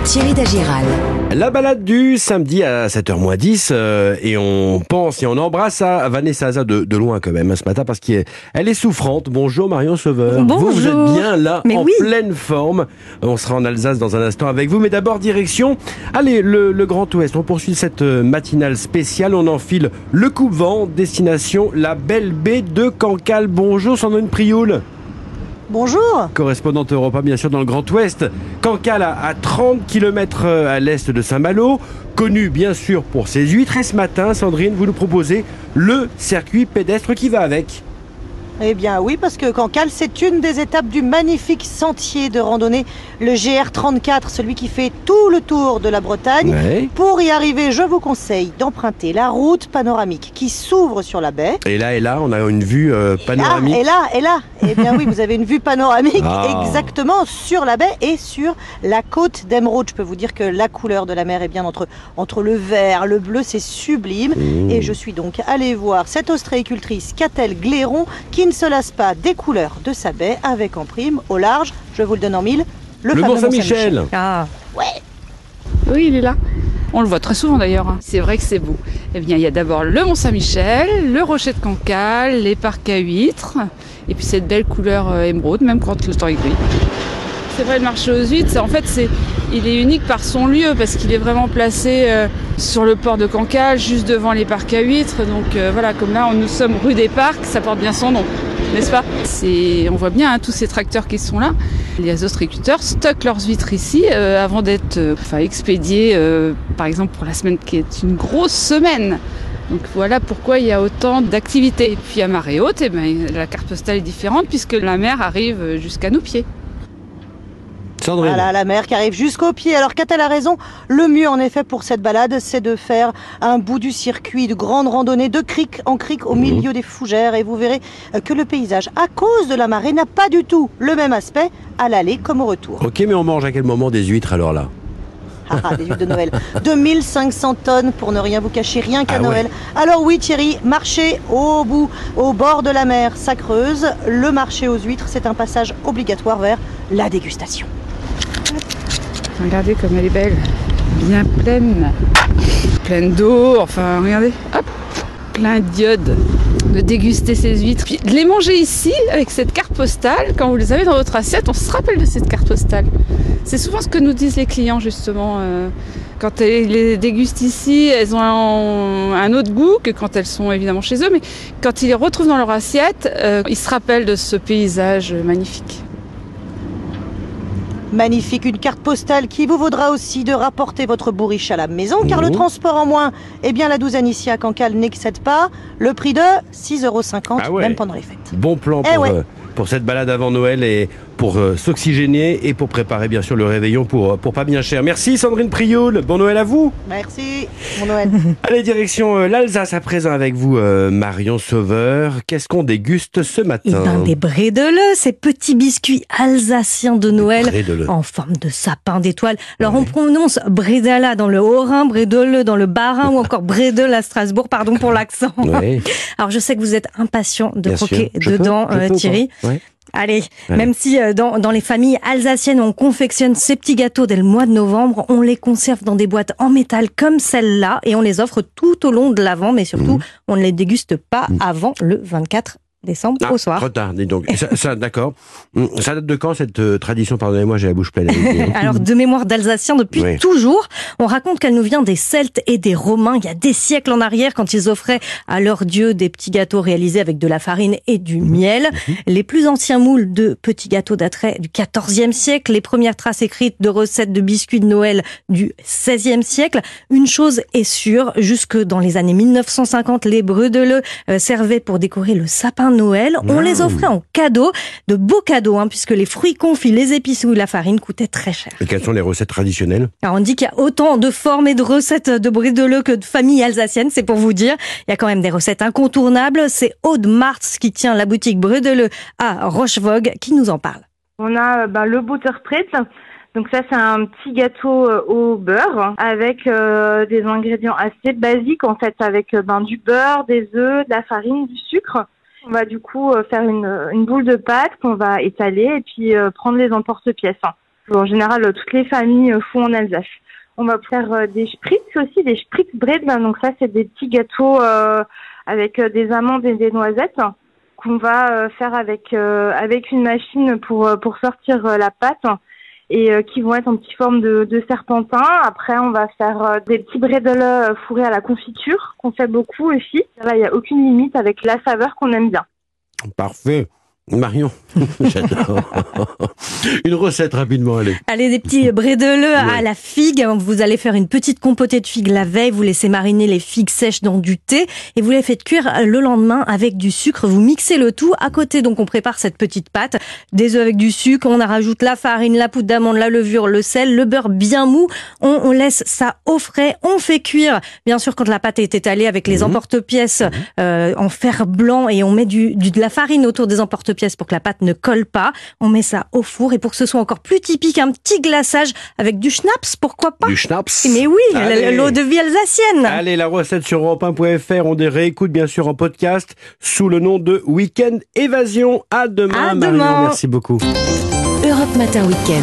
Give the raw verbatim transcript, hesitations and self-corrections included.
Thierry Dagiral. La balade du samedi à sept heures moins dix euh, et on pense et on embrasse à Vanessa Aza de, de loin quand même hein, ce matin parce qu'elle est, est souffrante. Bonjour Marion Sauveur. Bonjour. Vous, vous êtes bien là, Mais en oui. pleine forme. On sera en Alsace dans un instant avec vous, mais d'abord direction, allez, le, le Grand Ouest. On poursuit cette matinale spéciale. On enfile le coupe-vent, destination la belle baie de Cancale. Bonjour Sandrine Prioul. Bonjour. Correspondante Europa, bien sûr, dans le Grand Ouest. Cancale, à trente kilomètres à l'est de Saint-Malo, connu bien sûr pour ses huîtres. Et ce matin, Sandrine, vous nous proposez le circuit pédestre qui va avec. Eh bien oui, parce que Cancale, c'est une des étapes du magnifique sentier de randonnée, le G R trente-quatre, celui qui fait tout le tour de la Bretagne. Ouais. Pour y arriver, je vous conseille d'emprunter la route panoramique qui s'ouvre sur la baie. Et là, et là, on a une vue euh, panoramique. Ah, et là, et là, eh bien oui, vous avez une vue panoramique Ah. exactement sur la baie et sur la côte d'Émeraude. Je peux vous dire que la couleur de la mer est bien entre, entre le vert, le bleu, c'est sublime. Mmh. Et je suis donc allée voir cette ostréicultrice Catel Gléron qui ne se lasse pas des couleurs de sa baie avec en prime, au large, je vous le donne en mille, le, Le fameux Mont-Saint-Michel. Ah. Ouais. Oui, il est là. On le voit très souvent d'ailleurs. hein. C'est vrai que c'est beau. Eh bien, il y a d'abord le Mont-Saint-Michel, le Rocher de Cancale, les parcs à huîtres, et puis cette belle couleur euh, émeraude, même quand le temps est gris. C'est vrai, le marché aux huîtres, c'est- en fait, c'est, il est unique par son lieu, parce qu'il est vraiment placé euh, sur le port de Cancale, juste devant les parcs à huîtres. Donc euh, voilà, comme là, on- nous sommes rue des Parcs, ça porte bien son nom, n'est-ce pas? C'est, on voit bien hein, tous ces tracteurs qui sont là. Les ostréiculteurs stockent leurs huîtres ici euh, avant d'être euh, enfin, expédiés, euh, par exemple pour la semaine qui est une grosse semaine. Donc voilà pourquoi il y a autant d'activités. Et puis à marée haute, eh ben, la carte postale est différente puisque la mer arrive jusqu'à nos pieds. Sandrine. Voilà, la mer qui arrive jusqu'au pied. Alors Catel a raison, le mieux en effet pour cette balade, c'est de faire un bout du circuit de grande randonnée de crique en crique au milieu des fougères et vous verrez que le paysage, à cause de la marée, n'a pas du tout le même aspect à l'aller comme au retour. Ok, mais on mange à quel moment des huîtres alors là? Ah, ah, des huîtres de Noël. deux mille cinq cents tonnes pour ne rien vous cacher, rien qu'à Ah ouais. Noël. Alors oui Thierry, marché au bout, au bord de la mer, ça creuse. Le marché aux huîtres, c'est un passage obligatoire vers la dégustation. Regardez comme elle est belle, bien pleine, pleine d'eau, enfin regardez, hop, plein d'iode. De déguster ces huîtres, puis de les manger ici avec cette carte postale. Quand vous les avez dans votre assiette, on se rappelle de cette carte postale. C'est souvent ce que nous disent les clients justement. Euh, quand elles les dégustent ici, elles ont un, un autre goût que quand elles sont évidemment chez eux, mais quand ils les retrouvent dans leur assiette, euh, ils se rappellent de ce paysage magnifique. Magnifique, une carte postale qui vous vaudra aussi de rapporter votre bourriche à la maison, car Mmh. le transport en moins, eh bien la douzaine ici à Cancale n'excède pas le prix de six euros cinquante, Ah ouais. même pendant les fêtes. Bon plan Eh pour, ouais. euh, pour cette balade avant Noël et pour euh, s'oxygéner et pour préparer bien sûr le réveillon pour, pour pas bien cher. Merci Sandrine Prioul, bon Noël à vous. Merci, mon Noël. Allez, direction euh, l'Alsace à présent avec vous euh, Marion Sauveur. Qu'est-ce qu'on déguste ce Eh matin? ben, des brédeleux, ces petits biscuits alsaciens de Noël Brédeleux. en forme de sapin d'étoiles. Alors on prononce Bredala dans le Haut-Rhin, Brédeleux dans le Bas-Rhin ou encore Bredel à Strasbourg, pardon pour l'accent. Ouais. Alors je sais que vous êtes impatient de Bien croquer sûr. Je peux, dedans, je euh, peux ou Thierry. pas Ouais. Allez, Allez. même si euh, dans, dans les familles alsaciennes, on confectionne ces petits gâteaux dès le mois de novembre, on les conserve dans des boîtes en métal comme celle-là et on les offre tout au long de l'Avent, mais surtout, Mmh. on ne les déguste pas avant le vingt-quatre décembre Ah, au soir. trop tard, dis donc. Ça, ça, d'accord. Hum, Ça date de quand cette euh, tradition? Pardonnez-moi, j'ai la bouche pleine. Alors, de mémoire d'Alsaciens, depuis Oui. toujours, on raconte qu'elle nous vient des Celtes et des Romains, il y a des siècles en arrière, quand ils offraient à leurs dieux des petits gâteaux réalisés avec de la farine et du miel. Les plus anciens moules de petits gâteaux dateraient du quatorzième siècle, les premières traces écrites de recettes de biscuits de Noël du seizième siècle. Une chose est sûre, jusque dans les années mille neuf cent cinquante, les brédeleux euh, servaient pour décorer le sapin de Noël. On Mmh. les offrait en cadeau, de beaux cadeaux, hein, puisque les fruits confits, les épices ou la farine coûtaient très cher. Et quelles sont les recettes traditionnelles? Alors on dit qu'il y a autant de formes et de recettes de brédeleux que de familles alsaciennes, c'est pour vous dire. Il y a quand même des recettes incontournables. C'est Aude Martz qui tient la boutique Brédeleux à Rochevogue qui nous en parle. On a euh, ben, le Buttersprit. Donc ça, c'est un petit gâteau euh, au beurre avec euh, des ingrédients assez basiques en fait, avec euh, ben, du beurre, des œufs, de la farine, du sucre. On va du coup euh, faire une, une boule de pâte qu'on va étaler et puis euh, prendre les emporte-pièces. En général, toutes les familles font en Alsace. On va faire des spritz aussi, des spritzbread. Donc ça, c'est des petits gâteaux euh, avec des amandes et des noisettes qu'on va faire avec euh, avec une machine pour pour sortir la pâte et euh, qui vont être en petite forme de, de serpentin. Après, on va faire euh, des petits bredel fourrés à la confiture qu'on fait beaucoup aussi. Là, il n'y a aucune limite avec la saveur qu'on aime bien. Parfait. Marion, j'adore. Une recette rapidement, allez. Allez, des petits bredel ouais. à la figue. Vous allez faire une petite compotée de figues la veille. Vous laissez mariner les figues sèches dans du thé et vous les faites cuire le lendemain avec du sucre. Vous mixez le tout. À côté, donc, on prépare cette petite pâte. Des œufs avec du sucre. On rajoute la farine, la poudre d'amande, la levure, le sel, le beurre bien mou. On, on laisse ça au frais. On fait cuire. Bien sûr, quand la pâte est étalée avec les mmh. emporte-pièces mmh. euh, en fer blanc et on met du, du, de la farine autour des emporte-pièces pour que la pâte ne colle pas. On met ça au four et pour que ce soit encore plus typique, un petit glaçage avec du schnapps, pourquoi pas? Du schnapps. Mais oui, l'eau de vie alsacienne. Allez, la recette sur europe un point f r. On des réécoute bien sûr en podcast sous le nom de Week-end Évasion. À demain, à Marion. Demain. Merci beaucoup. Europe Matin Week-end.